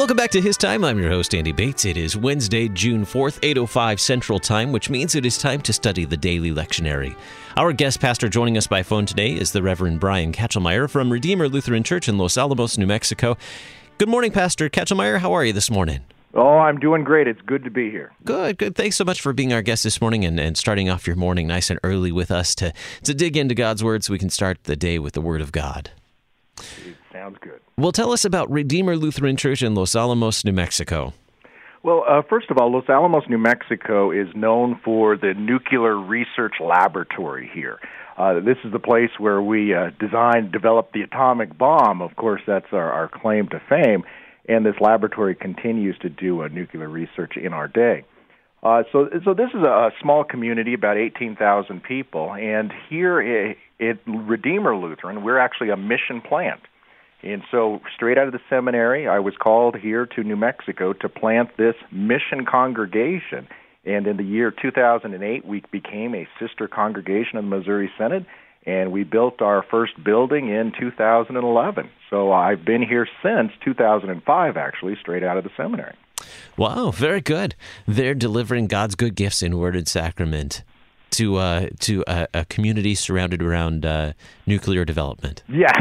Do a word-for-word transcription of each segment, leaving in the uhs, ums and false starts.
Welcome back to His Time. I'm your host, Andy Bates. It is Wednesday, June fourth, eight oh five Central Time, which means it is time to study the daily lectionary. Our guest pastor joining us by phone today is the Reverend Brian Katchelmeyer from Redeemer Lutheran Church in Los Alamos, New Mexico. Good morning, Pastor Katchelmeyer. How are you this morning? Oh, I'm doing great. It's good to be here. Good, good. Thanks so much for being our guest this morning and, and starting off your morning nice and early with us to, to dig into God's Word so we can start the day with the Word of God. It sounds good. Well, tell us about Redeemer Lutheran Church in Los Alamos, New Mexico. Well, uh, first of all, Los Alamos, New Mexico is known for the nuclear research laboratory here. Uh, this is the place where we uh, designed, developed the atomic bomb. Of course, that's our, our claim to fame, and this laboratory continues to do uh, nuclear research in our day. Uh, so, so this is a small community, about eighteen thousand people, and here at Redeemer Lutheran, we're actually a mission plant. And so straight out of the seminary, I was called here to New Mexico to plant this mission congregation. And in the year two thousand eight, we became a sister congregation of the Missouri Synod, and we built our first building in two thousand eleven. So I've been here since two thousand five, actually, straight out of the seminary. Wow, very good. They're delivering God's good gifts in word and sacrament to uh, to a, a community surrounded around uh, nuclear development. Yeah,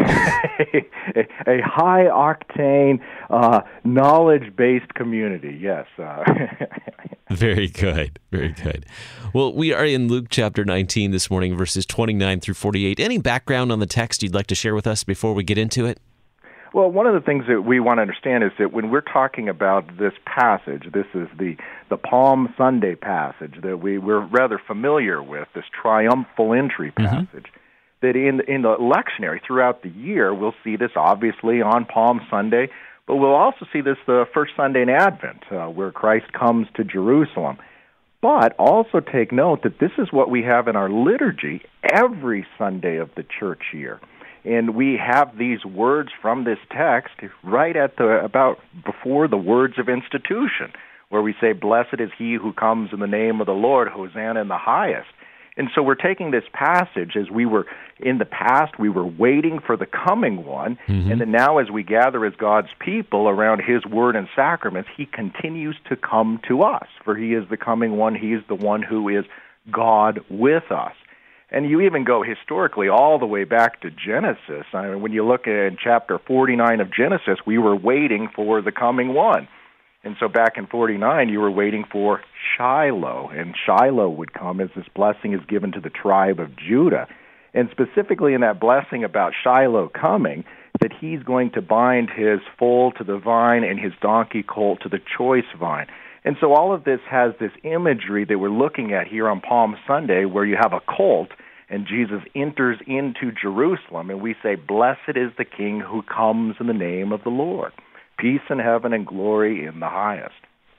a, a high-octane, uh, knowledge-based community, yes. Uh, very good, very good. Well, we are in Luke chapter nineteen this morning, verses twenty-nine through forty-eight. Any background on the text you'd like to share with us before we get into it? Well, one of the things that we want to understand is that when we're talking about this passage, this is the, the Palm Sunday passage that we, we're rather familiar with, this triumphal entry passage, mm-hmm. that in, in the lectionary throughout the year, we'll see this obviously on Palm Sunday, but we'll also see this the first Sunday in Advent, uh, where Christ comes to Jerusalem. But also take note that this is what we have in our liturgy every Sunday of the church year. And we have these words from this text right at the about before the words of institution, where we say, "Blessed is he who comes in the name of the Lord, Hosanna in the highest." And so we're taking this passage as we were in the past, we were waiting for the coming one, mm-hmm. and then now as we gather as God's people around his word and sacraments, he continues to come to us, for he is the coming one, he is the one who is God with us. And you even go historically all the way back to Genesis. I mean, when you look at chapter forty-nine of Genesis, we were waiting for the coming one. And so back in forty-nine, you were waiting for Shiloh, and Shiloh would come as this blessing is given to the tribe of Judah. And specifically in that blessing about Shiloh coming, that he's going to bind his foal to the vine and his donkey colt to the choice vine. And so all of this has this imagery that we're looking at here on Palm Sunday, where you have a colt and Jesus enters into Jerusalem, and we say, "Blessed is the King who comes in the name of the Lord. Peace in heaven and glory in the highest."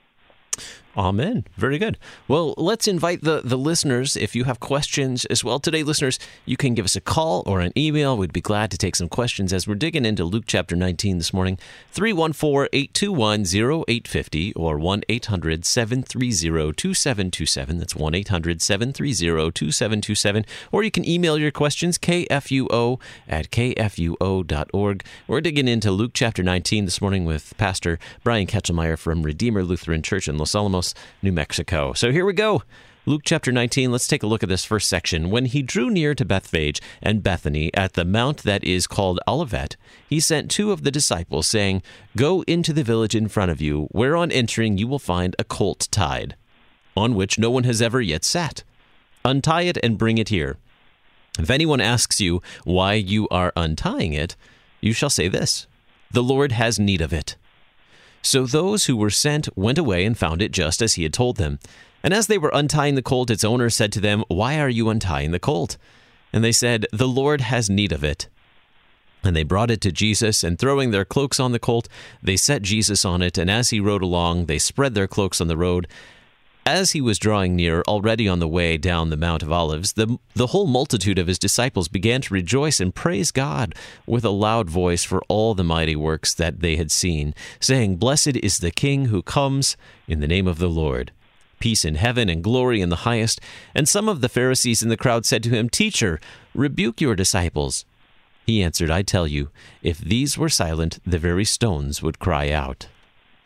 Amen. Very good. Well, let's invite the, the listeners, if you have questions as well. Today, listeners, you can give us a call or an email. We'd be glad to take some questions as we're digging into Luke chapter nineteen this morning. three one four, eight two one, zero eight five zero or one eight hundred, seven three zero, two seven two seven. That's one eight hundred, seven three zero, two seven two seven. Or you can email your questions, k f u o at k f u o dot org. We're digging into Luke chapter nineteen this morning with Pastor Brian Katchelmeyer from Redeemer Lutheran Church in Los Alamos, New Mexico. So here we go. Luke chapter nineteen, let's take a look at this first section. When he drew near to Bethphage and Bethany at the mount that is called Olivet, he sent two of the disciples, saying, "Go into the village in front of you, where on entering you will find a colt tied, on which no one has ever yet sat. Untie it and bring it here. If anyone asks you why you are untying it, you shall say this, 'The Lord has need of it.'" So those who were sent went away and found it just as he had told them. And as they were untying the colt, its owner said to them, "Why are you untying the colt?" And they said, "The Lord has need of it." And they brought it to Jesus, and throwing their cloaks on the colt, they set Jesus on it, and as he rode along, they spread their cloaks on the road. As he was drawing near, already on the way down the Mount of Olives, the, the whole multitude of his disciples began to rejoice and praise God with a loud voice for all the mighty works that they had seen, saying, "Blessed is the King who comes in the name of the Lord. Peace in heaven and glory in the highest." And some of the Pharisees in the crowd said to him, "Teacher, rebuke your disciples." He answered, "I tell you, if these were silent, the very stones would cry out."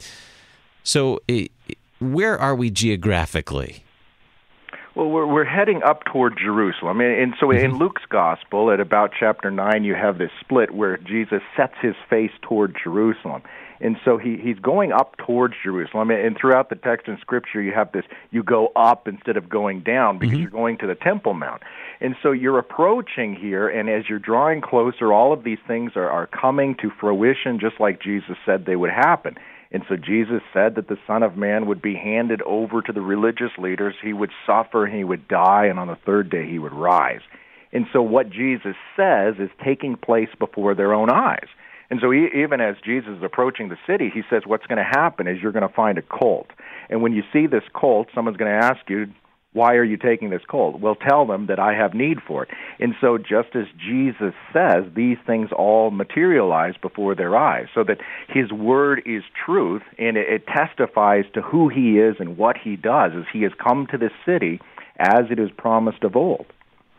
So uh, where are we geographically? Well, we're, we're heading up toward Jerusalem. And, and so in Luke's Gospel, at about chapter nine, you have this split where Jesus sets his face toward Jerusalem. And so he, he's going up towards Jerusalem. And throughout the text in Scripture, you have this, you go up instead of going down because mm-hmm. you're going to the Temple Mount. And so you're approaching here, and as you're drawing closer, all of these things are, are coming to fruition just like Jesus said they would happen. And so Jesus said that the Son of Man would be handed over to the religious leaders. He would suffer, he would die, and on the third day he would rise. And so what Jesus says is taking place before their own eyes. And so he, even as Jesus is approaching the city, he says what's going to happen is you're going to find a colt. And when you see this colt, someone's going to ask you, why are you taking this colt? Well, tell them that I have need for it. And so just as Jesus says, these things all materialize before their eyes, so that his word is truth, and it, it testifies to who he is and what he does, as he has come to this city as it is promised of old.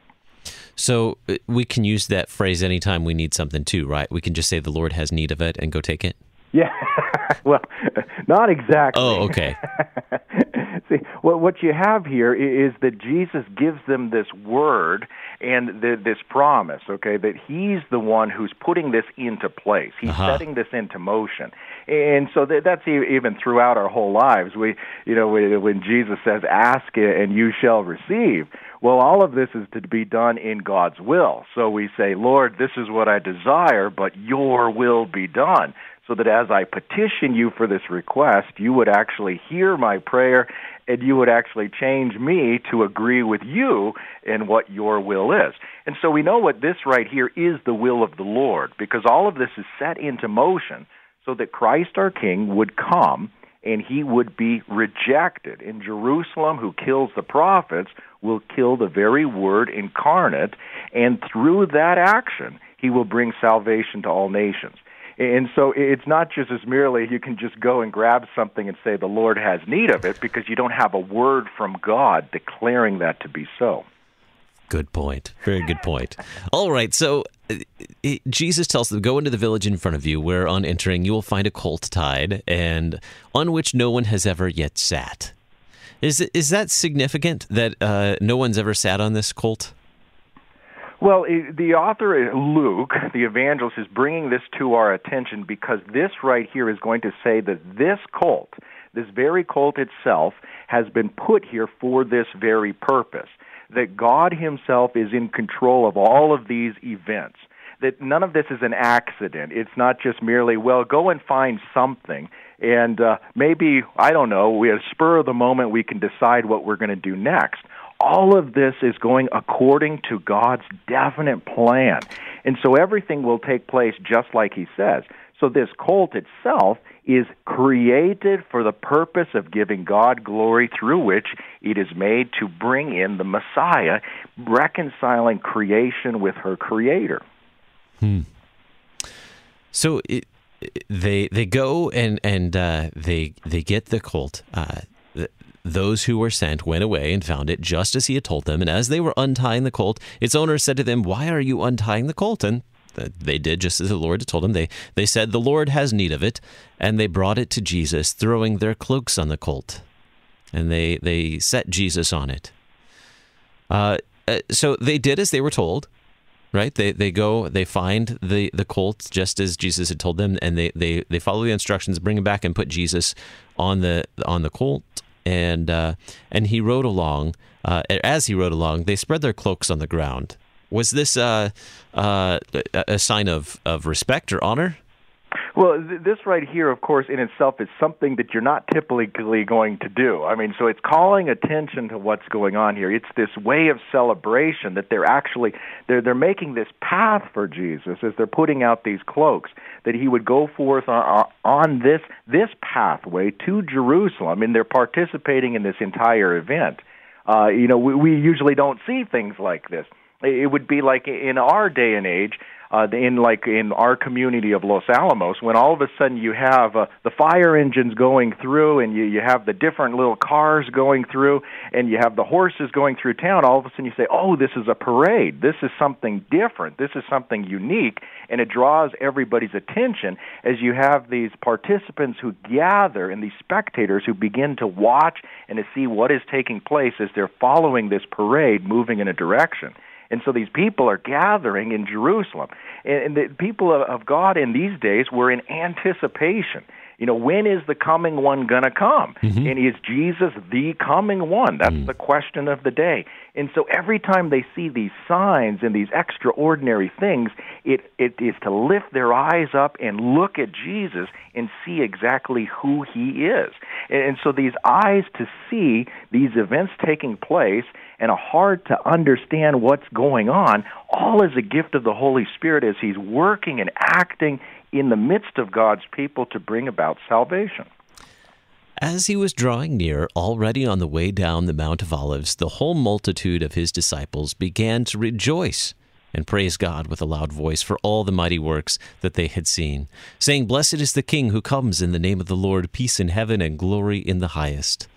So we can use that phrase anytime we need something too, right? We can just say the Lord has need of it and go take it? Yeah, well, not exactly. Oh, okay. See, what what you have here is that Jesus gives them this word and the, this promise, okay, that he's the one who's putting this into place. He's uh-huh. setting this into motion. And so that, that's even throughout our whole lives. We, you know, when Jesus says, ask and you shall receive, well, all of this is to be done in God's will. So we say, Lord, this is what I desire, but your will be done. So that as I petition you for this request, you would actually hear my prayer and you would actually change me to agree with you in what your will is. And so we know what this right here is the will of the Lord, because all of this is set into motion so that Christ our King would come and he would be rejected. In Jerusalem, who kills the prophets will kill the very word incarnate, and through that action, he will bring salvation to all nations. And so it's not just as merely you can just go and grab something and say the Lord has need of it, because you don't have a word from God declaring that to be so. Good point. Very good point. All right, so it, Jesus tells them, go into the village in front of you, where on entering you will find a colt tied, and on which no one has ever yet sat. Is, is that significant that uh, no one's ever sat on this colt? Well, the author, Luke, the evangelist, is bringing this to our attention because this right here is going to say that this colt, this very colt itself, has been put here for this very purpose, that God himself is in control of all of these events, that none of this is an accident. It's not just merely, well, go and find something, and uh, maybe, I don't know, we at a spur of the moment we can decide what we're going to do next. All of this is going according to God's definite plan. And so everything will take place just like he says. So this colt itself is created for the purpose of giving God glory, through which it is made to bring in the Messiah, reconciling creation with her Creator. Hmm. So it, they they go and and uh, they they get the colt. Uh, Those who were sent went away and found it just as he had told them. And as they were untying the colt, its owner said to them, why are you untying the colt? And they did just as the Lord had told them. They, they said, the Lord has need of it. And they brought it to Jesus, throwing their cloaks on the colt. And they, they set Jesus on it. Uh, so they did as they were told, right? They they go, they find the, the colt just as Jesus had told them. And they, they, they follow the instructions, bring him back and put Jesus on the on the colt. And uh, and he rode along. Uh, as he rode along, they spread their cloaks on the ground. Was this uh, uh, a sign of, of respect or honor? Well, th- this right here, of course, in itself is something that you're not typically going to do. I mean, so it's calling attention to what's going on here. It's this way of celebration that they're actually, they're, they're making this path for Jesus as they're putting out these cloaks, that he would go forth on, on this, this pathway to Jerusalem, and they're participating in this entire event. Uh, you know, we, we usually don't see things like this. It would be like in our day and age, uh, in like in our community of Los Alamos, when all of a sudden you have uh, the fire engines going through, and you, you have the different little cars going through, and you have the horses going through town, all of a sudden you say, oh, this is a parade. This is something different. This is something unique, and it draws everybody's attention as you have these participants who gather and these spectators who begin to watch and to see what is taking place as they're following this parade moving in a direction. And so these people are gathering in Jerusalem. And the people of God in these days were in anticipation. You know, when is the coming one going to come? Mm-hmm. And is Jesus the coming one? That's mm. the question of the day. And so every time they see these signs and these extraordinary things, it, it is to lift their eyes up and look at Jesus and see exactly who he is. And, and so these eyes to see these events taking place and a heart to understand what's going on, all is a gift of the Holy Spirit as he's working and acting in the midst of God's people to bring about salvation. As he was drawing near, already on the way down the Mount of Olives, the whole multitude of his disciples began to rejoice and praise God with a loud voice for all the mighty works that they had seen, saying, "Blessed is the King who comes in the name of the Lord, peace in heaven and glory in the highest."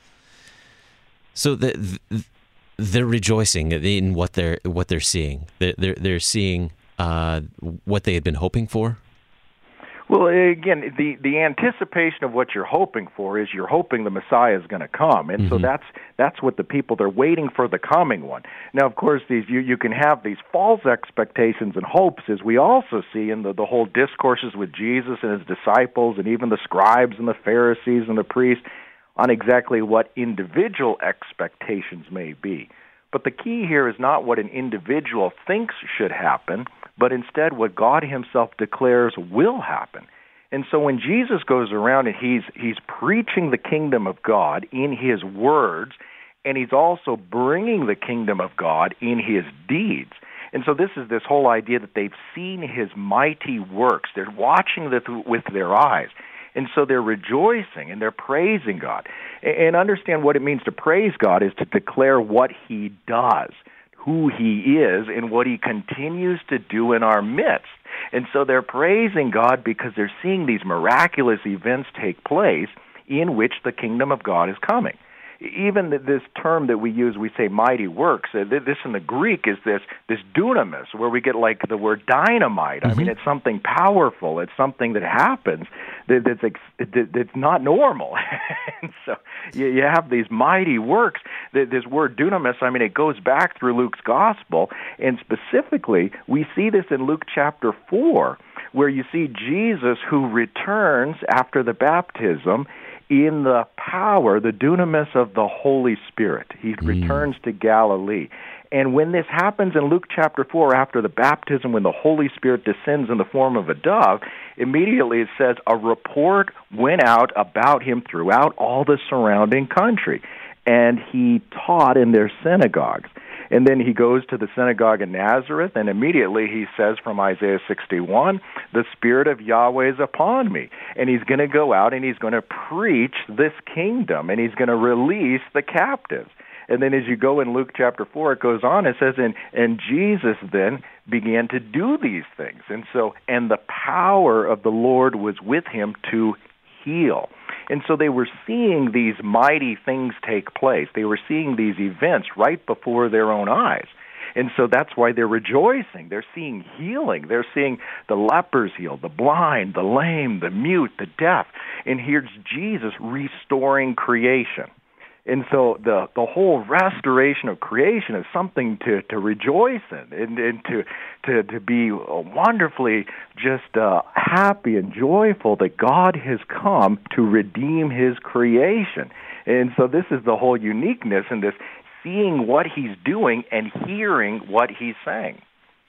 So the, the, they're rejoicing in what they're what they're seeing. They're they're, they're seeing uh, what they had been hoping for. Well, again, the, the anticipation of what you're hoping for is you're hoping the Messiah is going to come, and mm-hmm. so that's that's what the people, they're waiting for the coming one. Now, of course, these you, you can have these false expectations and hopes, as we also see in the, the whole discourses with Jesus and his disciples, and even the scribes and the Pharisees and the priests, on exactly what individual expectations may be. But the key here is not what an individual thinks should happen, but instead what God himself declares will happen. And so when Jesus goes around and he's he's preaching the kingdom of God in his words, and he's also bringing the kingdom of God in his deeds. And so this is this whole idea that they've seen his mighty works. They're watching this with their eyes. And so they're rejoicing and they're praising God. And understand what it means to praise God is to declare what he does, who he is, and what he continues to do in our midst. And so they're praising God because they're seeing these miraculous events take place in which the kingdom of God is coming. Even this term that we use, we say mighty works, this in the Greek is this this dunamis, where we get like the word dynamite. Mm-hmm. I mean, it's something powerful. It's something that happens that, that's that's not normal. And so you, you have these mighty works. This word dunamis, I mean, it goes back through Luke's gospel, and specifically, we see this in Luke chapter four, where you see Jesus who returns after the baptism in the power, the dunamis of the Holy Spirit. He mm. returns to Galilee. And when this happens in Luke chapter four, after the baptism, when the Holy Spirit descends in the form of a dove, immediately it says, a report went out about him throughout all the surrounding country, and he taught in their synagogues. And then he goes to the synagogue in Nazareth, and immediately he says from Isaiah sixty-one, the Spirit of Yahweh is upon me. And he's going to go out and he's going to preach this kingdom, and he's going to release the captives. And then as you go in Luke chapter four, it goes on, it says, and, and Jesus then began to do these things. And so, and the power of the Lord was with him to heal. And so they were seeing these mighty things take place. They were seeing these events right before their own eyes. And so that's why they're rejoicing. They're seeing healing. They're seeing the lepers healed, the blind, the lame, the mute, the deaf. And here's Jesus restoring creation. And so the the whole restoration of creation is something to, to rejoice in and, and to, to to be wonderfully just uh, happy and joyful that God has come to redeem his creation. And so this is the whole uniqueness in this, seeing what he's doing and hearing what he's saying.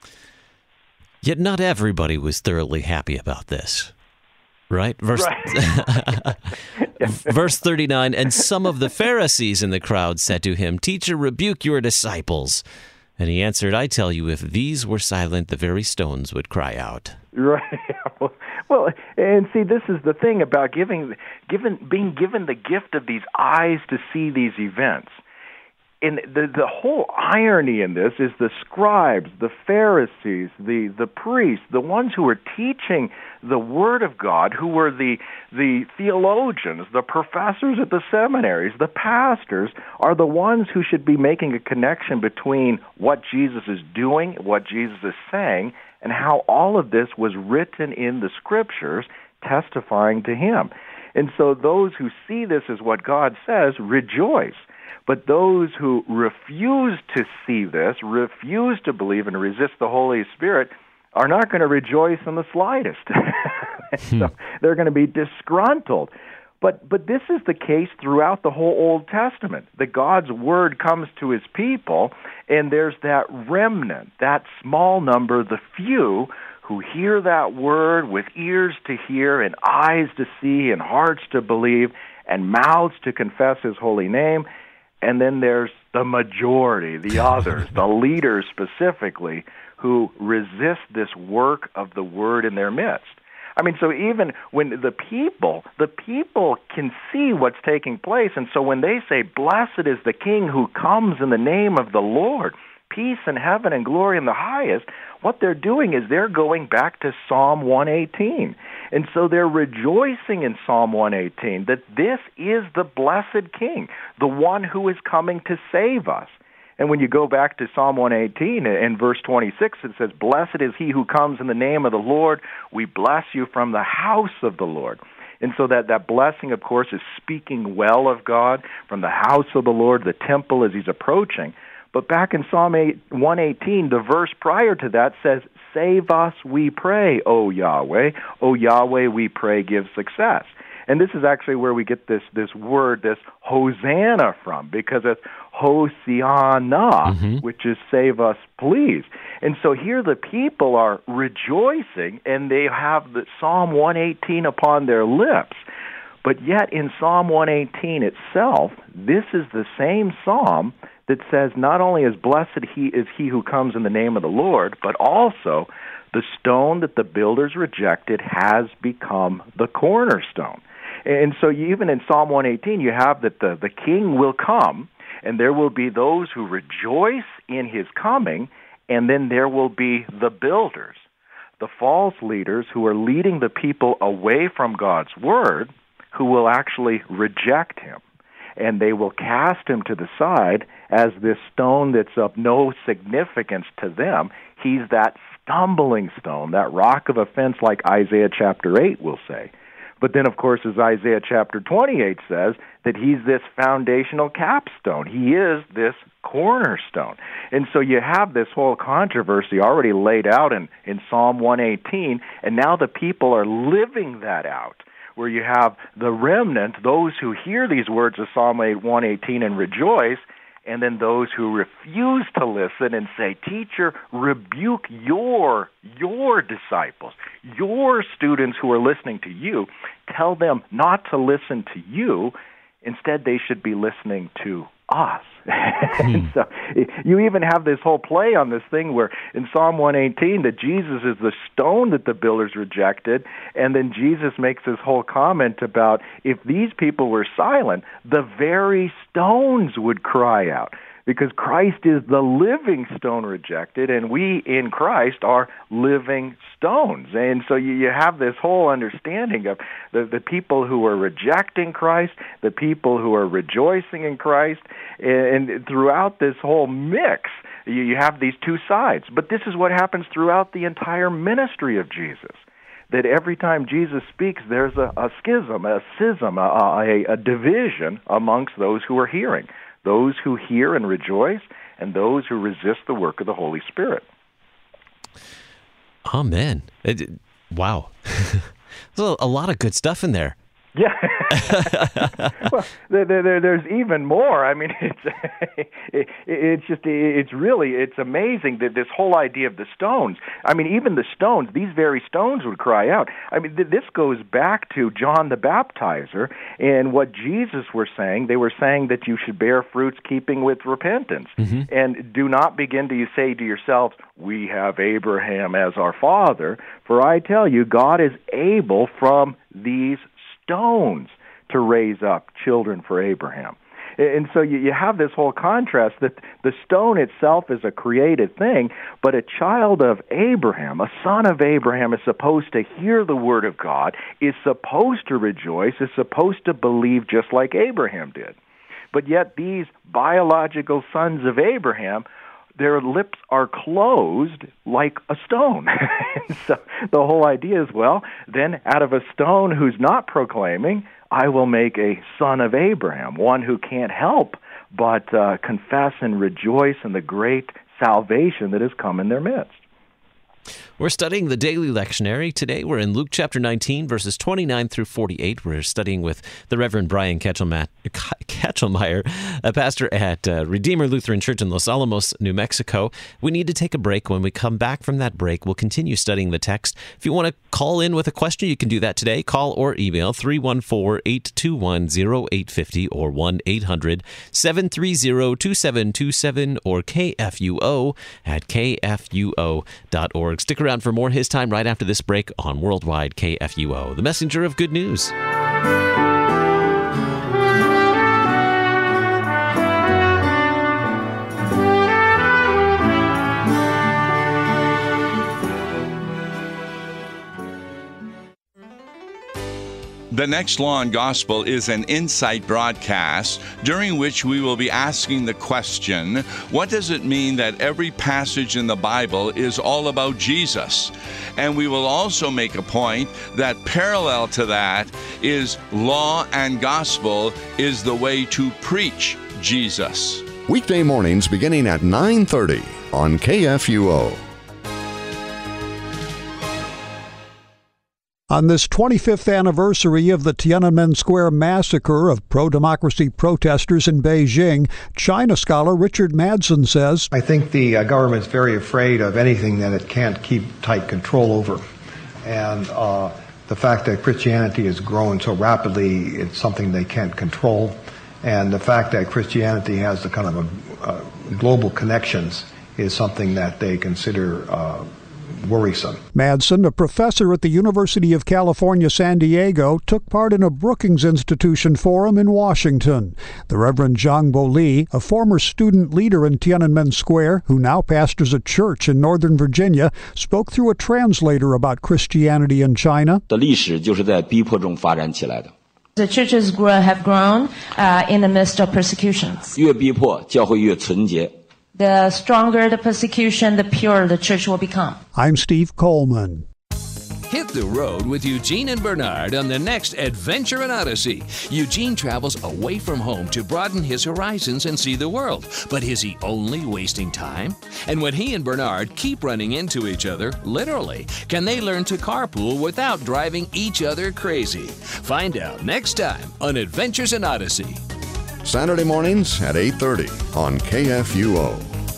Yet not everybody was thoroughly happy about this. Right? Verse, right. Verse thirty-nine, and some of the Pharisees in the crowd said to him, Teacher, rebuke your disciples. And he answered, I tell you, if these were silent, the very stones would cry out. Right. Well, and see, this is the thing about giving, given, being given the gift of these eyes to see these events. And the, the whole irony in this is the scribes, the Pharisees, the, the priests, the ones who were teaching the Word of God, who were the, the theologians, the professors at the seminaries, the pastors, are the ones who should be making a connection between what Jesus is doing, what Jesus is saying, and how all of this was written in the Scriptures testifying to Him. And so those who see this as what God says rejoice. But those who refuse to see this, refuse to believe and resist the Holy Spirit, are not going to rejoice in the slightest. So they're going to be disgruntled. But but this is the case throughout the whole Old Testament, that God's Word comes to His people, and there's that remnant, that small number, the few, who hear that Word with ears to hear and eyes to see and hearts to believe and mouths to confess His holy name. And then there's the majority, the others, the leaders specifically, who resist this work of the Word in their midst. I mean, so even when the people, the people can see what's taking place, and so when they say, "Blessed is the King who comes in the name of the Lord, peace in heaven and glory in the highest," what they're doing is they're going back to Psalm one eighteen. And so they're rejoicing in Psalm one eighteen that this is the blessed King, the one who is coming to save us. And when you go back to Psalm one eighteen, in verse twenty-six, it says, "Blessed is he who comes in the name of the Lord. We bless you from the house of the Lord." And so that, that blessing, of course, is speaking well of God from the house of the Lord, the temple as he's approaching. But back in Psalm one eighteen, the verse prior to that says, "Save us, we pray, O Yahweh. O Yahweh, we pray, give success." And this is actually where we get this, this word, this Hosanna from, because it's Hosiana, mm-hmm. which is save us, please. And so here the people are rejoicing, and they have the Psalm one eighteen upon their lips. But yet in Psalm one eighteen itself, this is the same psalm that says not only is blessed he is he who comes in the name of the Lord, but also the stone that the builders rejected has become the cornerstone. And so you, even in Psalm one eighteen, you have that the, the king will come, and there will be those who rejoice in his coming, and then there will be the builders, the false leaders who are leading the people away from God's word, who will actually reject him. And they will cast him to the side as this stone that's of no significance to them. He's that stumbling stone, that rock of offense, like Isaiah chapter eight will say. But then, of course, as Isaiah chapter twenty-eight says, that he's this foundational capstone. He is this cornerstone. And so you have this whole controversy already laid out in, in Psalm one eighteen, and now the people are living that out, where you have the remnant, those who hear these words of Psalm one eighteen and rejoice, and then those who refuse to listen and say, "Teacher, rebuke your, your disciples, your students who are listening to you. Tell them not to listen to you. Instead, they should be listening to us." Hmm. So you even have this whole play on this thing where in Psalm one eighteen that Jesus is the stone that the builders rejected, and then Jesus makes this whole comment about if these people were silent, the very stones would cry out. Because Christ is the living stone rejected, and we in Christ are living stones. And so you, you have this whole understanding of the, the people who are rejecting Christ, the people who are rejoicing in Christ, and, and throughout this whole mix, you, you have these two sides. But this is what happens throughout the entire ministry of Jesus. That every time Jesus speaks, there's a, a schism, a schism, a, a, a division amongst those who are hearing. Those who hear and rejoice, and those who resist the work of the Holy Spirit. Amen. It, wow. There's a lot of good stuff in there. Yeah. Well, there, there, there's even more. I mean, it's it, it's just it's really it's amazing that this whole idea of the stones. I mean, even the stones, these very stones would cry out. I mean, this goes back to John the Baptizer and what Jesus were saying. They were saying that you should bear fruits keeping with repentance, mm-hmm. and do not begin to say to yourselves, "We have Abraham as our father." For I tell you, God is able from these stones to raise up children for Abraham. And so you, you have this whole contrast that the stone itself is a created thing, but a child of Abraham, a son of Abraham, is supposed to hear the word of God, is supposed to rejoice, is supposed to believe just like Abraham did. But yet these biological sons of Abraham, their lips are closed like a stone. So the whole idea is, well, then out of a stone who's not proclaiming, I will make a son of Abraham, one who can't help but uh, confess and rejoice in the great salvation that has come in their midst. We're studying the Daily Lectionary. Today we're in Luke chapter nineteen, verses twenty-nine through forty-eight. We're studying with the Reverend Brian Ketchelmeyer, a pastor at uh, Redeemer Lutheran Church in Los Alamos, New Mexico. We need to take a break. When we come back from that break, we'll continue studying the text. If you want to call in with a question, you can do that today. Call or email three one four, eight two one, zero eight five zero or one eight hundred, seven three zero, two seven two seven or K F U O at K F U O dot org. Stick around for more His Time right after this break on Worldwide K F U O, the messenger of good news. The next Law and Gospel is an insight broadcast during which we will be asking the question, what does it mean that every passage in the Bible is all about Jesus? And we will also make a point that parallel to that is law and gospel is the way to preach Jesus. Weekday mornings beginning at nine thirty on K F U O. On this twenty-fifth anniversary of the Tiananmen Square massacre of pro-democracy protesters in Beijing, China scholar Richard Madsen says, I think the uh, government's very afraid of anything that it can't keep tight control over. And uh, the fact that Christianity is growing so rapidly, it's something they can't control. And the fact that Christianity has the kind of a, uh, global connections is something that they consider uh, worrisome. Madsen, a professor at the University of California, San Diego, took part in a Brookings Institution forum in Washington. The Reverend Zhang Bo-Li, a former student leader in Tiananmen Square, who now pastors a church in Northern Virginia, spoke through a translator about Christianity in China. 的历史就是在逼迫中发展起来的。 The churches grow, have grown uh, in the midst of persecutions. 越逼迫，教会越纯洁。 The stronger the persecution, the purer the church will become. I'm Steve Coleman. Hit the road with Eugene and Bernard on the next Adventure in Odyssey. Eugene travels away from home to broaden his horizons and see the world. But is he only wasting time? And when he and Bernard keep running into each other, literally, can they learn to carpool without driving each other crazy? Find out next time on Adventures in Odyssey. Saturday mornings at eight thirty on K F U O.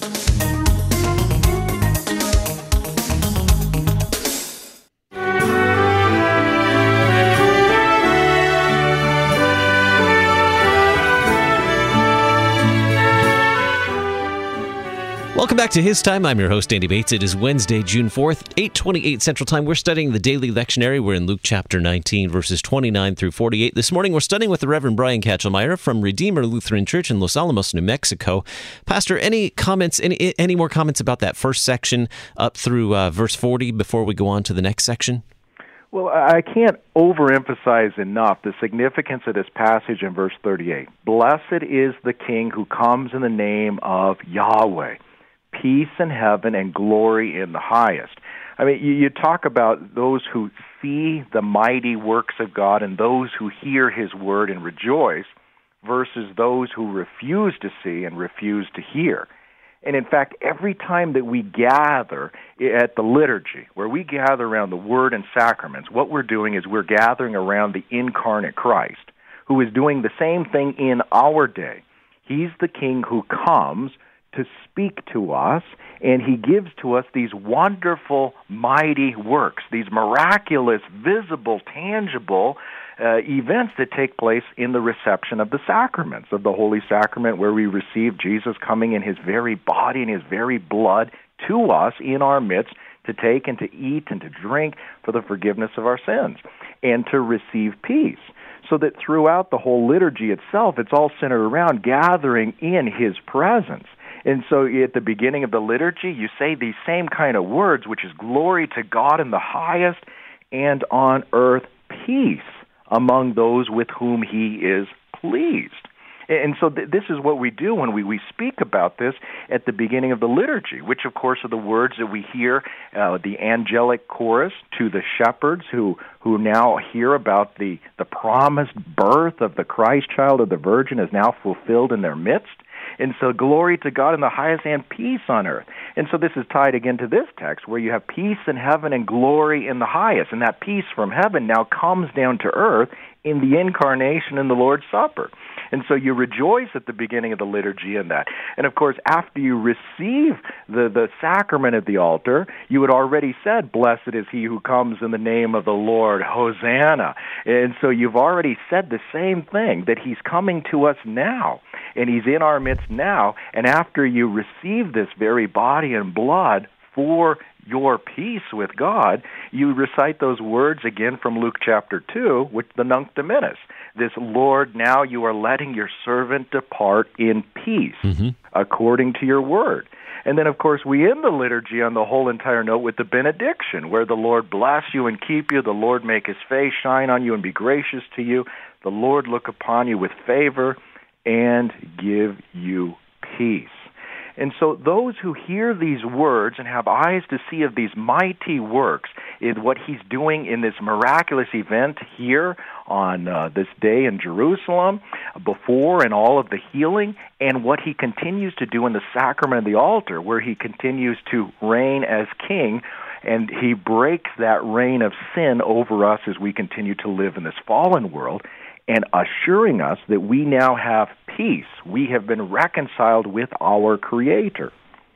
Welcome back to His Time. I'm your host, Andy Bates. It is Wednesday, June fourth, eight twenty-eight Central Time. We're studying the Daily Lectionary. We're in Luke chapter nineteen, verses twenty-nine through forty-eight. This morning, we're studying with the Reverend Brian Ketchelmeyer from Redeemer Lutheran Church in Los Alamos, New Mexico. Pastor, any comments, any any more comments about that first section up through uh, verse forty before we go on to the next section? Well, I can't overemphasize enough the significance of this passage in verse thirty-eight. Blessed is the King who comes in the name of Yahweh. Peace in heaven and glory in the highest. I mean, you, you talk about those who see the mighty works of God and those who hear His word and rejoice versus those who refuse to see and refuse to hear. And in fact, every time that we gather at the liturgy, where we gather around the word and sacraments, what we're doing is we're gathering around the incarnate Christ, who is doing the same thing in our day. He's the King who comes to speak to us, and He gives to us these wonderful, mighty works, these miraculous, visible, tangible uh, events that take place in the reception of the sacraments, of the Holy Sacrament, where we receive Jesus coming in His very body and His very blood to us in our midst to take and to eat and to drink for the forgiveness of our sins, and to receive peace. So that throughout the whole liturgy itself, it's all centered around gathering in His presence. And so at the beginning of the liturgy, you say these same kind of words, which is glory to God in the highest, and on earth peace among those with whom He is pleased. And so th- this is what we do when we, we speak about this at the beginning of the liturgy, which, of course, are the words that we hear, uh, the angelic chorus to the shepherds who, who now hear about the, the promised birth of the Christ child of the Virgin is now fulfilled in their midst. And so glory to God in the highest and peace on earth. And so this is tied again to this text where you have peace in heaven and glory in the highest. And that peace from heaven now comes down to earth in the incarnation in the Lord's Supper. And so you rejoice at the beginning of the liturgy in that. And of course, after you receive the, the sacrament at the altar, you had already said, blessed is he who comes in the name of the Lord, Hosanna. And so you've already said the same thing, that he's coming to us now, and he's in our midst now. And after you receive this very body and blood for your peace with God, you recite those words again from Luke chapter two, which the Nunc Dimittis. This, Lord, now you are letting your servant depart in peace, mm-hmm. according to your word. And then, of course, we end the liturgy on the whole entire note with the benediction, where the Lord bless you and keep you, the Lord make his face shine on you and be gracious to you, the Lord look upon you with favor and give you peace. And so those who hear these words and have eyes to see of these mighty works, is what he's doing in this miraculous event here on uh, this day in Jerusalem, before and all of the healing, and what he continues to do in the sacrament of the altar, where he continues to reign as king, and he breaks that reign of sin over us as we continue to live in this fallen world, and assuring us that we now have peace. We have been reconciled with our Creator.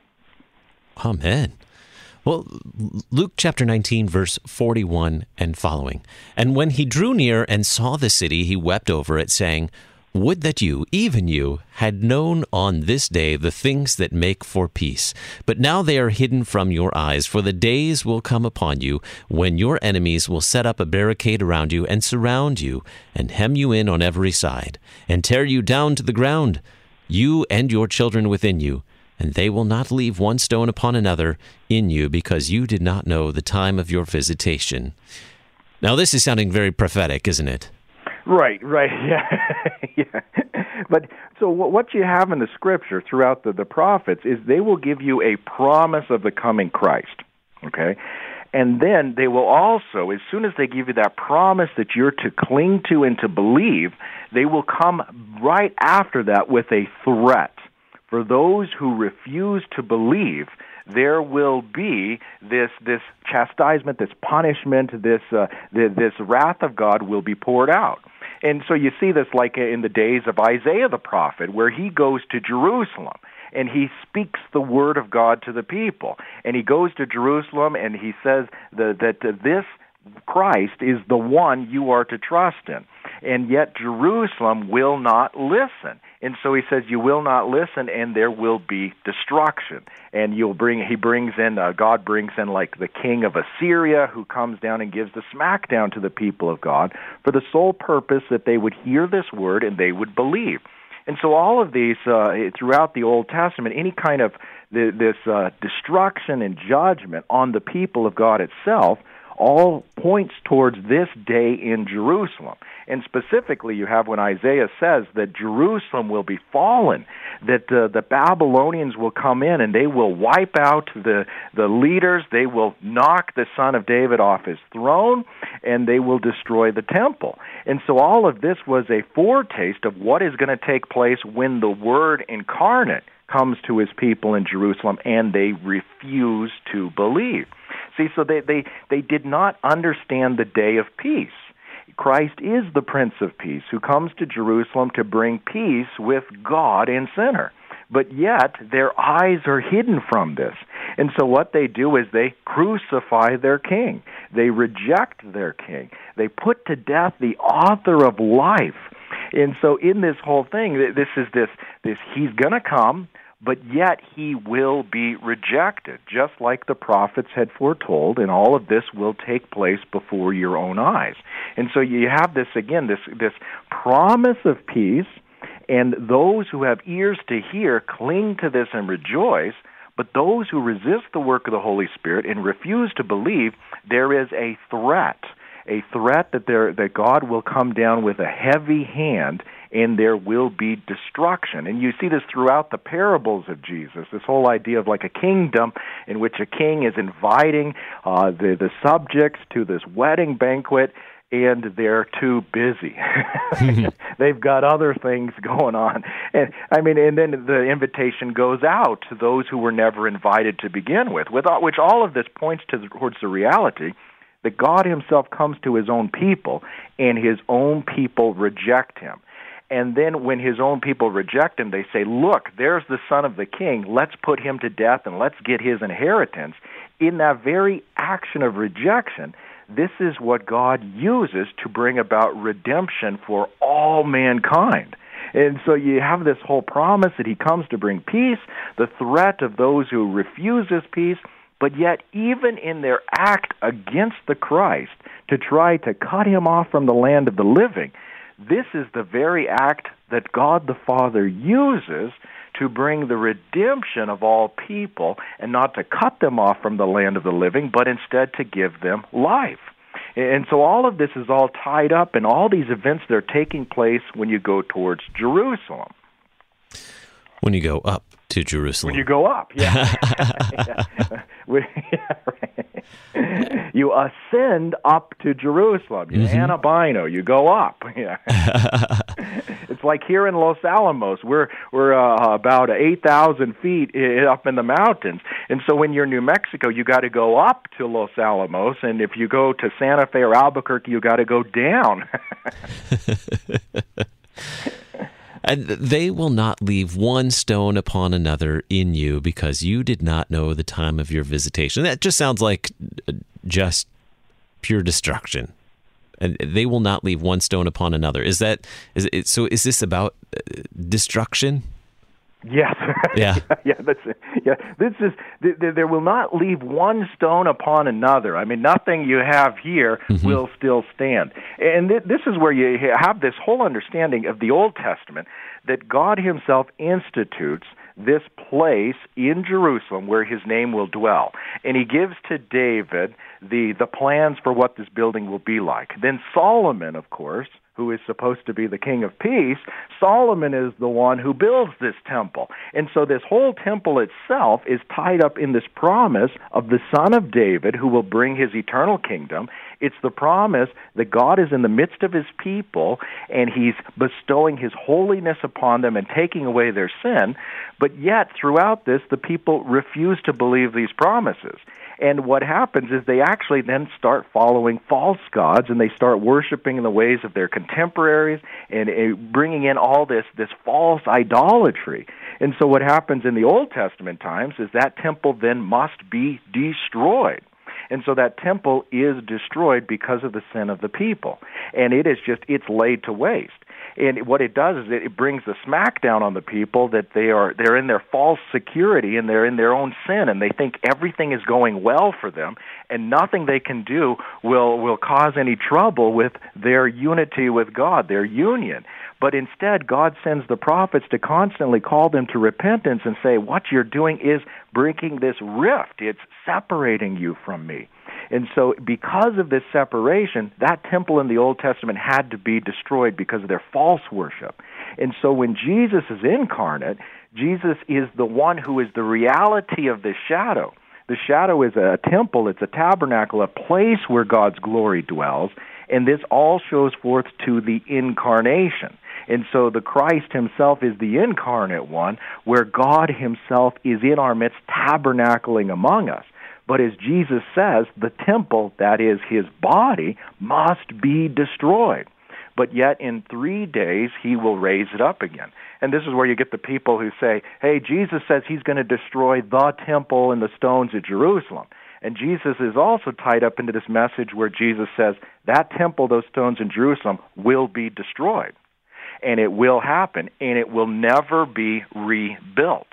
Amen. Well, Luke chapter nineteen, verse forty-one and following. And when he drew near and saw the city, he wept over it, saying, would that you, even you, had known on this day the things that make for peace. But now they are hidden from your eyes, for the days will come upon you when your enemies will set up a barricade around you and surround you and hem you in on every side and tear you down to the ground, you and your children within you, and they will not leave one stone upon another in you, because you did not know the time of your visitation. Now this is sounding very prophetic, isn't it? Right, right, yeah, yeah. But so what you have in the Scripture throughout the, the prophets is they will give you a promise of the coming Christ, okay? And then they will also, as soon as they give you that promise that you're to cling to and to believe, they will come right after that with a threat. For those who refuse to believe, there will be this this chastisement, this punishment, this uh, this wrath of God will be poured out. And so you see this like in the days of Isaiah the prophet, where he goes to Jerusalem and he speaks the word of God to the people. And he goes to Jerusalem and he says that, that this Christ is the one you are to trust in. And yet Jerusalem will not listen. And so he says, you will not listen, and there will be destruction. And you'll bring, he brings in, uh, God brings in like the king of Assyria, who comes down and gives the smackdown to the people of God for the sole purpose that they would hear this word and they would believe. And so all of these, uh, throughout the Old Testament, any kind of the, this uh, destruction and judgment on the people of God itself all points towards this day in Jerusalem. And specifically, you have when Isaiah says that Jerusalem will be fallen, that uh, the Babylonians will come in and they will wipe out the, the leaders, they will knock the son of David off his throne, and they will destroy the temple. And so all of this was a foretaste of what is going to take place when the Word incarnate comes to his people in Jerusalem, and they refuse to believe. See, so they, they, they did not understand the day of peace. Christ is the Prince of Peace who comes to Jerusalem to bring peace with God and sinner. But yet, their eyes are hidden from this. And so what they do is they crucify their king. They reject their king. They put to death the author of life. And so in this whole thing, this is this, this he's going to come, but yet he will be rejected, just like the prophets had foretold, and all of this will take place before your own eyes. And so you have this, again, this, this promise of peace, and those who have ears to hear cling to this and rejoice, but those who resist the work of the Holy Spirit and refuse to believe, there is a threat, a threat that there that God will come down with a heavy hand and there will be destruction. And you see this throughout the parables of Jesus, this whole idea of like a kingdom in which a king is inviting uh, the, the subjects to this wedding banquet, and they're too busy. They've got other things going on. And I mean, and then the invitation goes out to those who were never invited to begin with, without which all of this points to, towards the reality that God himself comes to his own people, and his own people reject him. And then when his own people reject him, they say, look, there's the son of the king. Let's put him to death and let's get his inheritance. In that very action of rejection, this is what God uses to bring about redemption for all mankind. And so you have this whole promise that he comes to bring peace, the threat of those who refuse this peace, but yet even in their act against the Christ to try to cut him off from the land of the living, this is the very act that God the Father uses to bring the redemption of all people, and not to cut them off from the land of the living, but instead to give them life. And so all of this is all tied up in all these events that are taking place when you go towards Jerusalem. When you go up to Jerusalem. When you go up, yeah. yeah. yeah right. You ascend up to Jerusalem. You mm-hmm. Anabino, you go up. Yeah. It's like here in Los Alamos, we're we're uh, about eight thousand feet up in the mountains. And so when you're in New Mexico, you got to go up to Los Alamos. And if you go to Santa Fe or Albuquerque, you got to go down. And they will not leave one stone upon another in you because you did not know the time of your visitation. That just sounds like just pure destruction. And they will not leave one stone upon another. Is that is it? So is this about destruction? Yes. Yeah. yeah. That's it. Yeah. This is. There will not leave one stone upon another. I mean, nothing you have here mm-hmm. will still stand. And this is where you have this whole understanding of the Old Testament that God himself institutes this place in Jerusalem where his name will dwell. And he gives to David the the plans for what this building will be like. Then Solomon, of course, who is supposed to be the king of peace, Solomon is the one who builds this temple. And so this whole temple itself is tied up in this promise of the son of David who will bring his eternal kingdom. It's the promise that God is in the midst of his people, and he's bestowing his holiness upon them and taking away their sin. But yet, throughout this, the people refuse to believe these promises. And what happens is they actually then start following false gods, and they start worshiping in the ways of their contemporaries and uh, bringing in all this, this false idolatry. And so what happens in the Old Testament times is that temple then must be destroyed. And so that temple is destroyed because of the sin of the people. And it is just, it's laid to waste. And what it does is it brings the smackdown on the people that they are they're in their false security and they're in their own sin, and they think everything is going well for them, and nothing they can do will will cause any trouble with their unity with God, their union. But instead, God sends the prophets to constantly call them to repentance and say, what you're doing is breaking this rift. It's separating you from me. And so because of this separation, that temple in the Old Testament had to be destroyed because of their false worship. And so when Jesus is incarnate, Jesus is the one who is the reality of the shadow. The shadow is a temple, it's a tabernacle, a place where God's glory dwells, and this all shows forth to the incarnation. And so the Christ himself is the incarnate one, where God himself is in our midst, tabernacling among us. But as Jesus says, the temple, that is his body, must be destroyed. But yet in three days he will raise it up again. And this is where you get the people who say, hey, Jesus says he's going to destroy the temple and the stones at Jerusalem. And Jesus is also tied up into this message where Jesus says that temple, those stones in Jerusalem, will be destroyed. And it will happen, and it will never be rebuilt.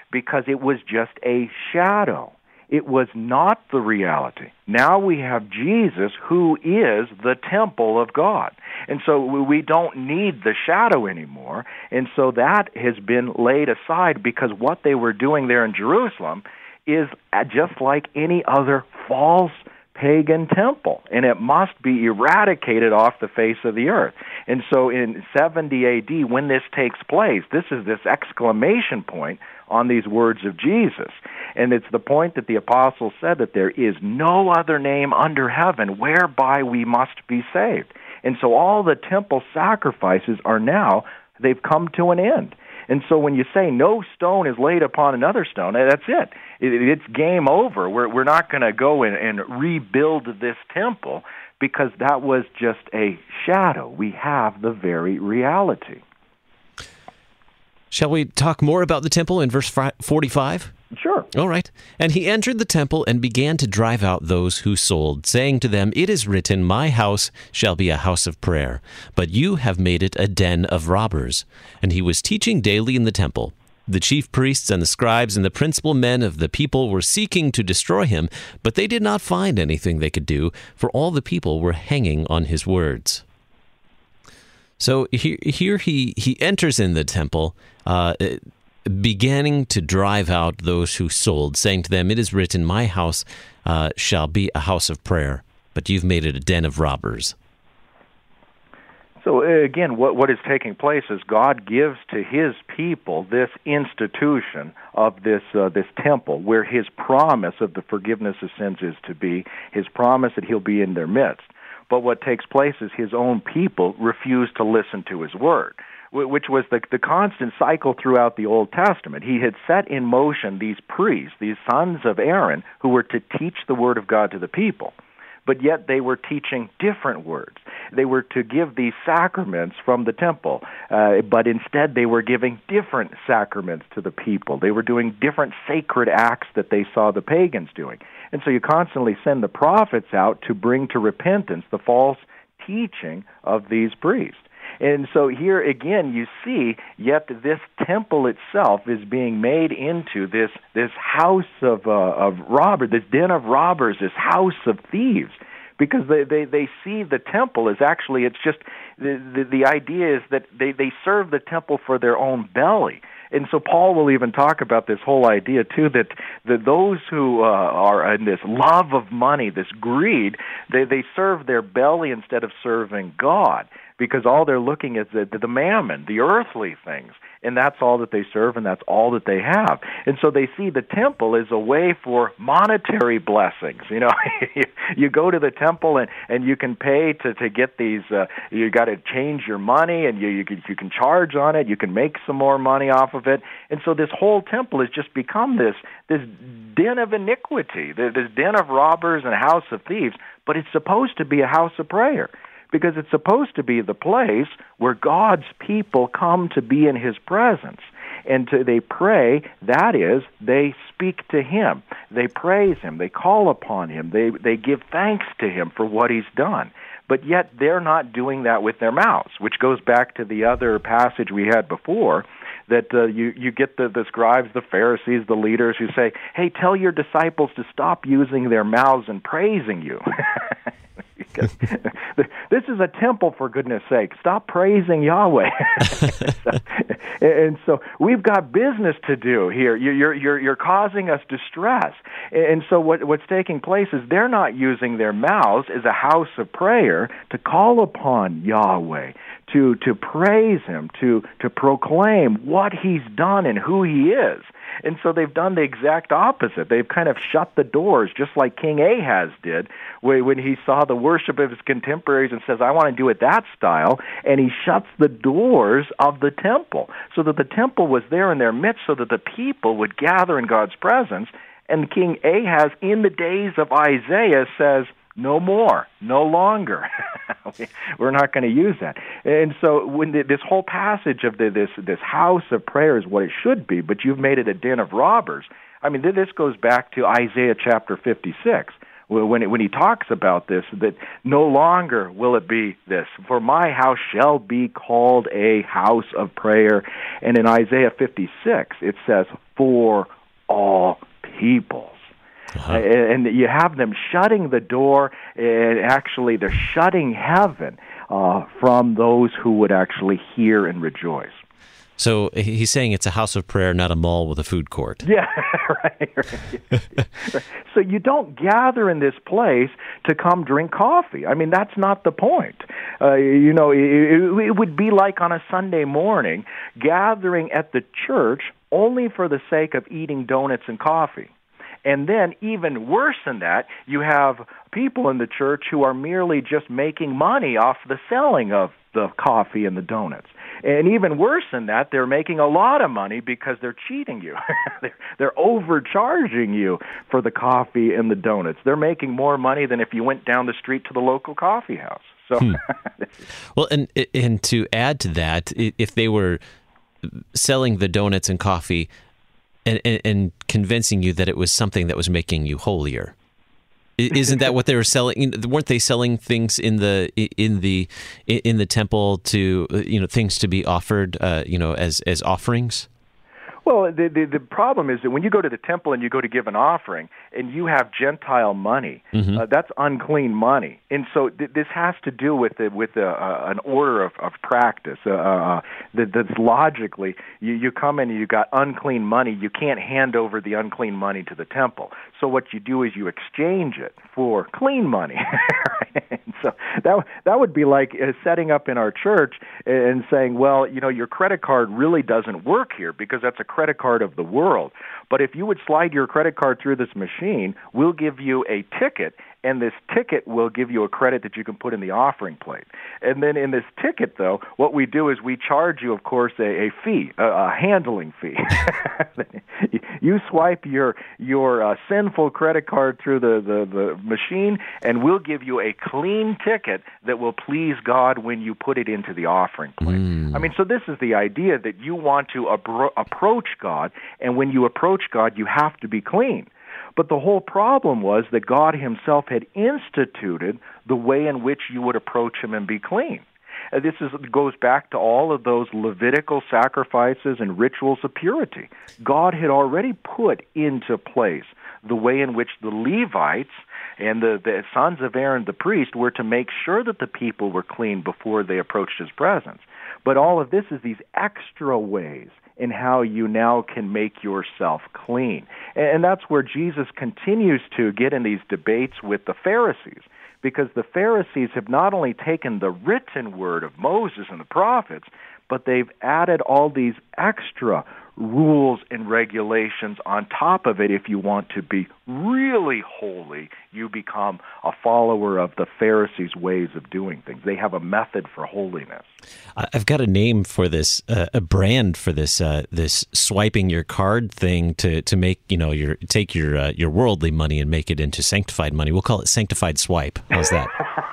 because it was just a shadow. It was not the reality. Now we have Jesus, who is the temple of God. And so we don't need the shadow anymore. And so that has been laid aside, because what they were doing there in Jerusalem is just like any other false pagan temple, and it must be eradicated off the face of the earth. And so in seventy A D, when this takes place, this is this exclamation point on these words of Jesus. And it's the point that the apostles said that there is no other name under heaven whereby we must be saved. And so all the temple sacrifices are now, they've come to an end. And so when you say no stone is laid upon another stone, that's it. It's game over. We're, we're not going to go and, and rebuild this temple, because that was just a shadow. We have the very reality. Shall we talk more about the temple in verse forty-five? Sure. All right. And he entered the temple and began to drive out those who sold, saying to them, "It is written, my house shall be a house of prayer, but you have made it a den of robbers." And he was teaching daily in the temple. The chief priests and the scribes and the principal men of the people were seeking to destroy him, but they did not find anything they could do, for all the people were hanging on his words. So here, here he, he enters in the temple, uh, beginning to drive out those who sold, saying to them, "It is written, my house uh, shall be a house of prayer, but you've made it a den of robbers." So again, what, what is taking place is God gives to his people this institution of this uh, this temple, where his promise of the forgiveness of sins is to be, his promise that he'll be in their midst. But what takes place is his own people refuse to listen to his word, which was the, the constant cycle throughout the Old Testament. He had set in motion these priests, these sons of Aaron, who were to teach the word of God to the people. But yet they were teaching different words. They were to give these sacraments from the temple, uh, but instead they were giving different sacraments to the people. They were doing different sacred acts that they saw the pagans doing. And so you constantly send the prophets out to bring to repentance the false teaching of these priests. And so here again you see, yet this temple itself is being made into this this house of uh, of robbers, this den of robbers, this house of thieves, because they, they, they see the temple as actually, it's just, the, the, the idea is that they, they serve the temple for their own belly. And so Paul will even talk about this whole idea, too, that, that those who uh, are in this love of money, this greed, they, they serve their belly instead of serving God, because all they're looking at is the, the mammon, the earthly things, and that's all that they serve, and that's all that they have. And so they see the temple as a way for monetary blessings. You know, you go to the temple and, and you can pay to, to get these, uh, you got to change your money, and you, you, can, you can charge on it, you can make some more money off of it. And so this whole temple has just become this, this den of iniquity, this den of robbers and a house of thieves, but it's supposed to be a house of prayer, because it's supposed to be the place where God's people come to be in his presence. And to, they pray, that is, they speak to him. They praise him. They call upon him. They, they give thanks to him for what he's done. But yet they're not doing that with their mouths, which goes back to the other passage we had before, that uh, you, you get the, the scribes, the Pharisees, the leaders who say, "Hey, tell your disciples to stop using their mouths and praising you." Because this is a temple, for goodness sake. Stop praising Yahweh. so, and so we've got business to do here. You're, you're, you're causing us distress. And so what, what's taking place is they're not using their mouths as a house of prayer to call upon Yahweh, to, to praise him, to, to proclaim what he's done and who he is. And so they've done the exact opposite. They've kind of shut the doors, just like King Ahaz did, when he saw the worship of his contemporaries and says, "I want to do it that style," and he shuts the doors of the temple, so that the temple was there in their midst, so that the people would gather in God's presence. And King Ahaz, in the days of Isaiah, says, "No more, no longer." We're not going to use that. And so when the, this whole passage of the, this this house of prayer is what it should be, but you've made it a den of robbers. I mean, this goes back to Isaiah chapter fifty-six, when it, when he talks about this, that no longer will it be this, for my house shall be called a house of prayer. And in Isaiah fifty-six, it says, for all peoples. Uh-huh. And you have them shutting the door, and actually they're shutting heaven uh, from those who would actually hear and rejoice. So he's saying it's a house of prayer, not a mall with a food court. Yeah, right. right. So you don't gather in this place to come drink coffee. I mean, that's not the point. Uh, you know, it, it would be like on a Sunday morning, gathering at the church only for the sake of eating donuts and coffee. And then, even worse than that, you have people in the church who are merely just making money off the selling of the coffee and the donuts. And even worse than that, they're making a lot of money because they're cheating you. they're, they're overcharging you for the coffee and the donuts. They're making more money than if you went down the street to the local coffee house. So, hmm. Well, and and to add to that, if they were selling the donuts and coffee and, and, and convincing you that it was something that was making you holier, isn't that what they were selling? Weren't they selling things in the in the in the temple to, you know, things to be offered, uh, you know, as as offerings? Well, the, the the problem is that when you go to the temple and you go to give an offering and you have Gentile money, mm-hmm. uh, that's unclean money, and so th- this has to do with the, with a, uh, an order of, of practice. Uh, uh, that, that's logically, you, you come in and you got unclean money. You can't hand over the unclean money to the temple. So what you do is you exchange it for clean money. So that that would be like uh, setting up in our church and saying, well, you know, your credit card really doesn't work here because that's a credit card of the world. But if you would slide your credit card through this machine, we'll give you a ticket, and this ticket will give you a credit that you can put in the offering plate. And then in this ticket, though, what we do is we charge you, of course, a, a fee, a, a handling fee. You swipe your your uh, sinful credit card through the, the, the machine, and we'll give you a clean ticket that will please God when you put it into the offering plate. Mm. I mean, so this is the idea that you want to abro- approach God, and when you approach God, you have to be clean. But the whole problem was that God himself had instituted the way in which you would approach him and be clean. Uh, this is, goes back to all of those Levitical sacrifices and rituals of purity. God had already put into place the way in which the Levites and the, the sons of Aaron, the priest, were to make sure that the people were clean before they approached his presence. But all of this is these extra ways in how you now can make yourself clean. And that's where Jesus continues to get in these debates with the Pharisees, because the Pharisees have not only taken the written word of Moses and the prophets, but they've added all these extra rules and regulations on top of it. If you want to be really holy, you become a follower of the Pharisees' ways of doing things. They have a method for holiness. I've got a name for this, uh, a brand for this, uh, this swiping your card thing to, to make, you know, your take your uh, your worldly money and make it into sanctified money. We'll call it Sanctified Swipe. How's that?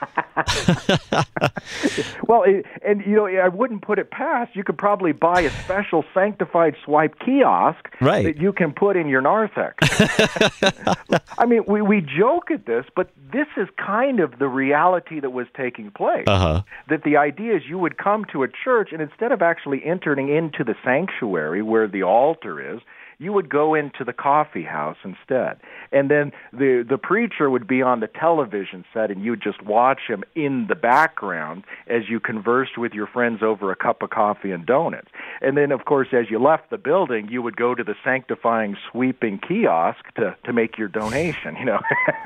Well, it, and you know, I wouldn't put it past. You could probably buy a special sanctified swipe kiosk right. that you can put in your narthex. I mean, we, we joke at this, but this is kind of the reality that was taking place. Uh-huh. That the idea is you would come to a church, and instead of actually entering into the sanctuary where the altar is, you would go into the coffee house instead. And then the the preacher would be on the television set, and you would just watch him in the background as you conversed with your friends over a cup of coffee and donuts. And then, of course, as you left the building, you would go to the sanctifying sweeping kiosk to, to make your donation, you know.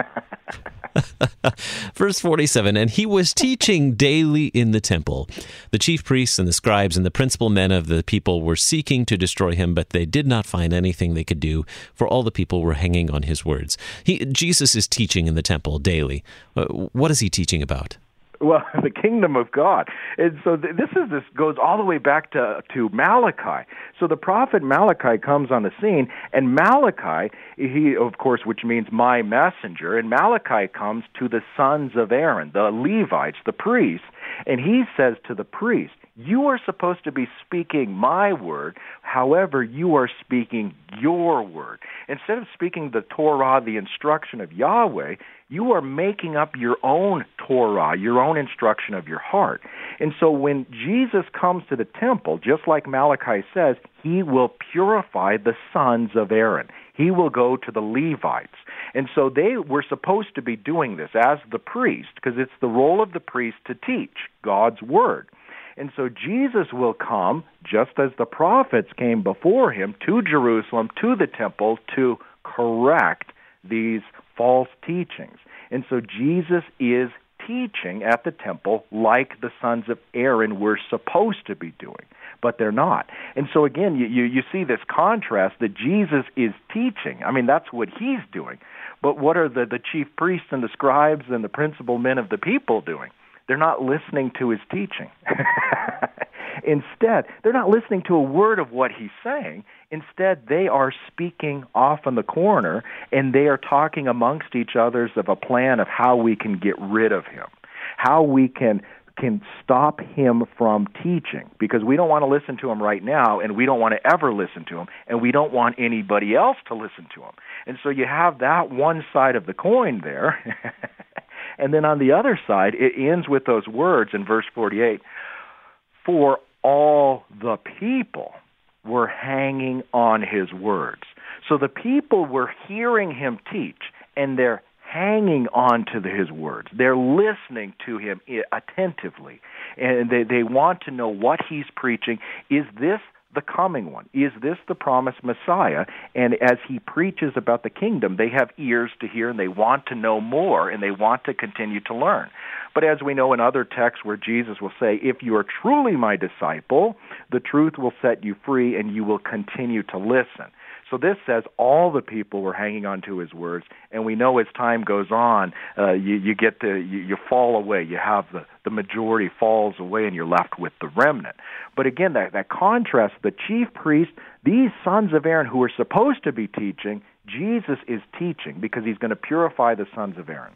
Verse forty-seven, and he was teaching daily in the temple. The chief priests and the scribes and the principal men of the people were seeking to destroy him, but they did not find anything they could do, for all the people were hanging on his words. He, Jesus is teaching in the temple daily. What is he teaching about? Well, the kingdom of God. And so th- this is this goes all the way back to to Malachi. So the prophet Malachi comes on the scene, and Malachi, he of course, which means my messenger, and Malachi comes to the sons of Aaron, the Levites, the priests, and he says to the priests, you are supposed to be speaking my word, however, you are speaking your word. Instead of speaking the Torah, the instruction of Yahweh, You are making up your own Torah, your own instruction of your heart. And so when Jesus comes to the temple, just like Malachi says, he will purify the sons of Aaron. He will go to the Levites. And so they were supposed to be doing this as the priest, because it's the role of the priest to teach God's word. And so Jesus will come, just as the prophets came before him, to Jerusalem, to the temple, to correct these false teachings. And so Jesus is teaching at the temple like the sons of Aaron were supposed to be doing, but they're not. And so again, you, you, you see this contrast that Jesus is teaching. I mean, that's what he's doing. But what are the, the chief priests and the scribes and the principal men of the people doing? They're not listening to his teaching. Instead, they're not listening to a word of what he's saying. Instead, they are speaking off in the corner, and they are talking amongst each other of a plan of how we can get rid of him, how we can can stop him from teaching, because we don't want to listen to him right now, and we don't want to ever listen to him, and we don't want anybody else to listen to him. And so you have that one side of the coin there. And then on the other side, it ends with those words in verse forty-eight, for all the people were hanging on his words. So the people were hearing him teach, and they're hanging on to his words. They're listening to him attentively, and they, they want to know what he's preaching. Is this the coming one? Is this the promised Messiah? And as he preaches about the kingdom, they have ears to hear, and they want to know more, and they want to continue to learn. But as we know in other texts where Jesus will say, if you are truly my disciple, the truth will set you free, and you will continue to listen. So this says all the people were hanging on to his words, and we know as time goes on, uh, you, you get to, you, you fall away. You have the, the majority falls away, and you're left with the remnant. But again, that, that contrast, the chief priest, these sons of Aaron who are supposed to be teaching, Jesus is teaching because he's going to purify the sons of Aaron.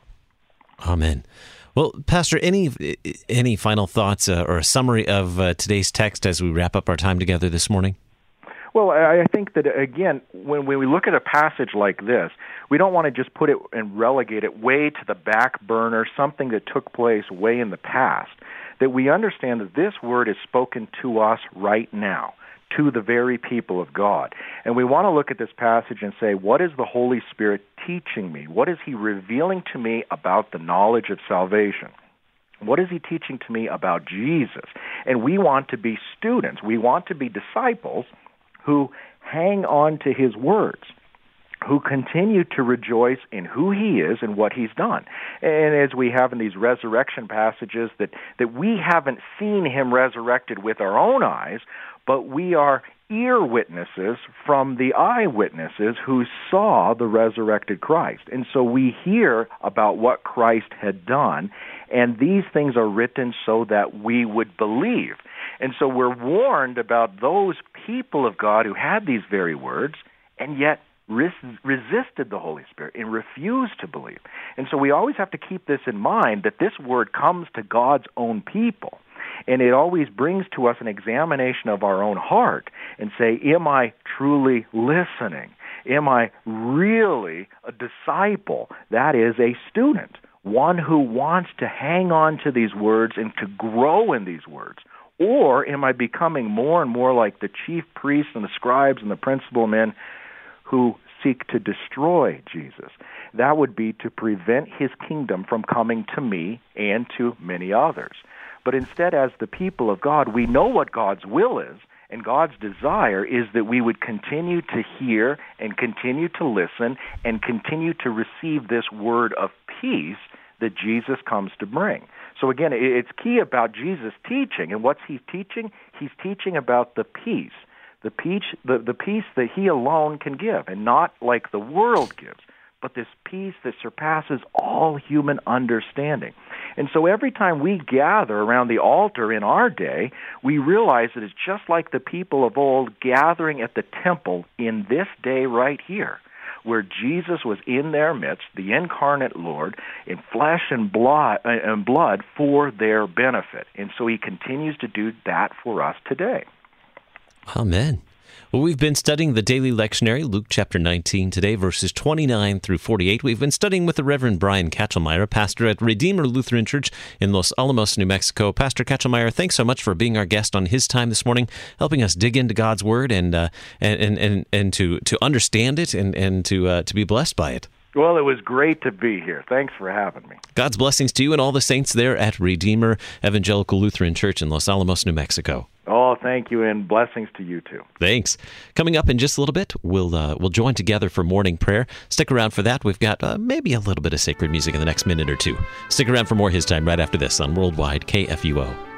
Amen. Well, Pastor, any any final thoughts uh, or a summary of uh, today's text as we wrap up our time together this morning? Well, I think that, again, when we look at a passage like this, we don't want to just put it and relegate it way to the back burner, something that took place way in the past, that we understand that this word is spoken to us right now, to the very people of God. And we want to look at this passage and say, what is the Holy Spirit teaching me? What is he revealing to me about the knowledge of salvation? What is he teaching to me about Jesus? And we want to be students. We want to be disciples who hang on to his words, who continue to rejoice in who he is and what he's done. And as we have in these resurrection passages, that, that we haven't seen him resurrected with our own eyes, but we are ear witnesses from the eyewitnesses who saw the resurrected Christ. And so we hear about what Christ had done, and these things are written so that we would believe. And so we're warned about those people of God who had these very words and yet res- resisted the Holy Spirit and refused to believe. And so we always have to keep this in mind, that this word comes to God's own people. And it always brings to us an examination of our own heart and say, am I truly listening? Am I really a disciple? That is, a student, one who wants to hang on to these words and to grow in these words. Or am I becoming more and more like the chief priests and the scribes and the principal men who seek to destroy Jesus? That would be to prevent his kingdom from coming to me and to many others. But instead, as the people of God, we know what God's will is, and God's desire is that we would continue to hear and continue to listen and continue to receive this word of peace that Jesus comes to bring. So again, it's key about Jesus' teaching. And what's he teaching? He's teaching about the peace, the peace, the, the peace that he alone can give, and not like the world gives, but this peace that surpasses all human understanding. And so every time we gather around the altar in our day, we realize that it's just like the people of old gathering at the temple in this day right here, where Jesus was in their midst, the incarnate Lord, in flesh and blood, and blood for their benefit. And so he continues to do that for us today. Amen. Well, we've been studying the daily lectionary, Luke chapter nineteen today, verses twenty-nine through forty-eight. We've been studying with the Reverend Brian Katchelmeyer, pastor at Redeemer Lutheran Church in Los Alamos, New Mexico. Pastor Katchelmeyer, thanks so much for being our guest on his time this morning, helping us dig into God's Word and uh, and, and and to to understand it and and to uh, to be blessed by it. Well, it was great to be here. Thanks for having me. God's blessings to you and all the saints there at Redeemer Evangelical Lutheran Church in Los Alamos, New Mexico. Oh, thank you, and blessings to you too. Thanks. Coming up in just a little bit, we'll uh, we'll join together for morning prayer. Stick around for that. We've got uh, maybe a little bit of sacred music in the next minute or two. Stick around for more His Time right after this on Worldwide K F U O.